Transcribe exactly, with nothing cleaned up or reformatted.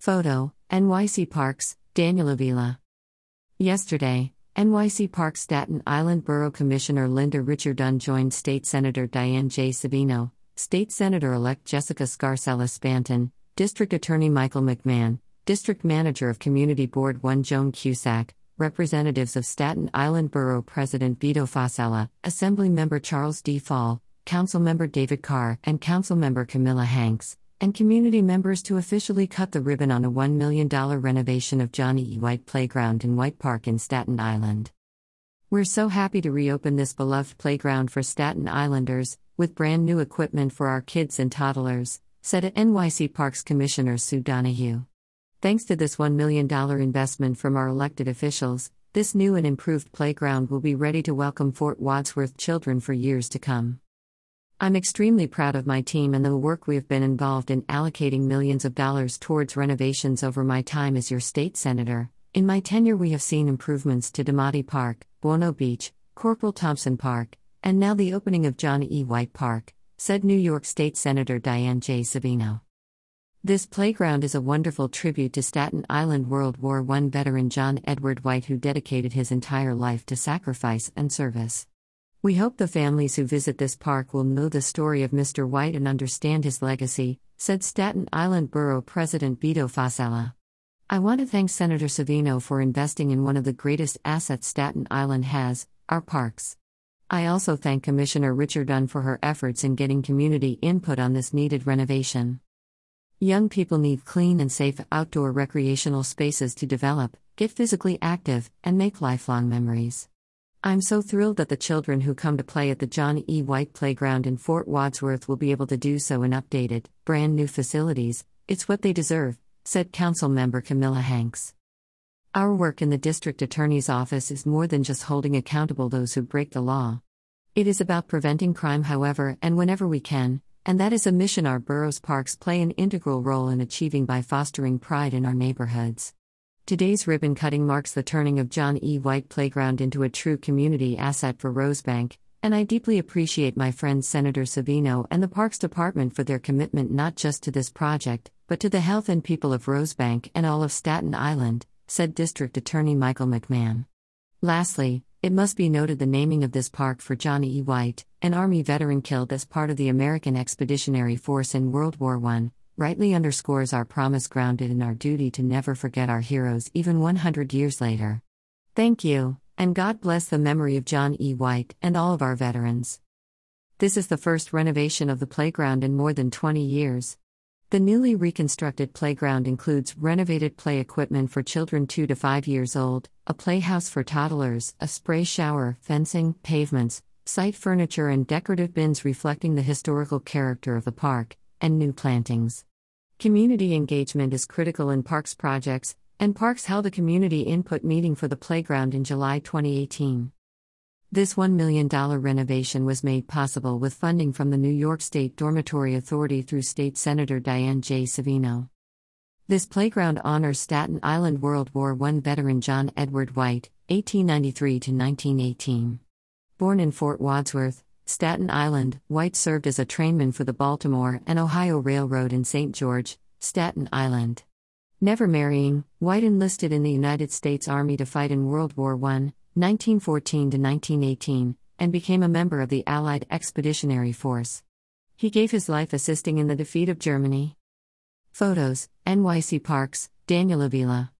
Photo, N Y C Parks, Daniel Avila. Yesterday, N Y C Parks Staten Island Borough Commissioner Linda Richer Dunn joined State Senator Diane J. Savino, State Senator-elect Jessica Scarcella-Spanton, District Attorney Michael McMahon, District Manager of Community Board one Joan Cusack, representatives of Staten Island Borough President Vito Fossella, Assemblymember Charles D. Fall, Councilmember David Carr, and Councilmember Camilla Hanks, and community members to officially cut the ribbon on a one million dollars renovation of Johnny E. White Playground in White Park in Staten Island. We're so happy to reopen this beloved playground for Staten Islanders, with brand new equipment for our kids and toddlers, said N Y C Parks Commissioner Sue Donahue. Thanks to this one million dollars investment from our elected officials, this new and improved playground will be ready to welcome Fort Wadsworth children for years to come. I'm extremely proud of my team and the work we have been involved in allocating millions of dollars towards renovations over my time as your state senator. In my tenure, we have seen improvements to Damati Park, Buono Beach, Corporal Thompson Park, and now the opening of Johnny E. White Park, said New York State Senator Diane J. Savino. This playground is a wonderful tribute to Staten Island World War One veteran John Edward White, who dedicated his entire life to sacrifice and service. We hope the families who visit this park will know the story of Mister White and understand his legacy, said Staten Island Borough President Vito Fossella. I want to thank Senator Savino for investing in one of the greatest assets Staten Island has, our parks. I also thank Commissioner Richer Dunn for her efforts in getting community input on this needed renovation. Young people need clean and safe outdoor recreational spaces to develop, get physically active, and make lifelong memories. I'm so thrilled that the children who come to play at the Johnny E. White Playground in Fort Wadsworth will be able to do so in updated, brand new facilities. It's what they deserve, said Councilmember Camilla Hanks. Our work in the District Attorney's Office is more than just holding accountable those who break the law. It is about preventing crime however and whenever we can, and that is a mission our borough's parks play an integral role in achieving by fostering pride in our neighborhoods. Today's ribbon cutting marks the turning of John E. White Playground into a true community asset for Rosebank, and I deeply appreciate my friend Senator Savino and the Parks Department for their commitment not just to this project, but to the health and people of Rosebank and all of Staten Island, said District Attorney Michael McMahon. Lastly, it must be noted the naming of this park for Johnny E. White, an Army veteran killed as part of the American Expeditionary Force in World War One, rightly underscores our promise grounded in our duty to never forget our heroes even one hundred years later. Thank you, and God bless the memory of John E. White and all of our veterans. This is the first renovation of the playground in more than twenty years. The newly reconstructed playground includes renovated play equipment for children two to five years old, a playhouse for toddlers, a spray shower, fencing, pavements, site furniture and decorative bins reflecting the historical character of the park, and new plantings. Community engagement is critical in parks projects, and Parks held a community input meeting for the playground in July twenty eighteen. This one million dollars renovation was made possible with funding from the New York State Dormitory Authority through State Senator Diane J. Savino. This playground honors Staten Island World War One veteran John Edward White, eighteen ninety-three to nineteen eighteen. Born in Fort Wadsworth, Staten Island, White served as a trainman for the Baltimore and Ohio Railroad in Saint George, Staten Island. Never marrying, White enlisted in the United States Army to fight in World War One, nineteen fourteen to nineteen eighteen, and became a member of the Allied Expeditionary Force. He gave his life assisting in the defeat of Germany. Photos, N Y C Parks, Daniel Avila.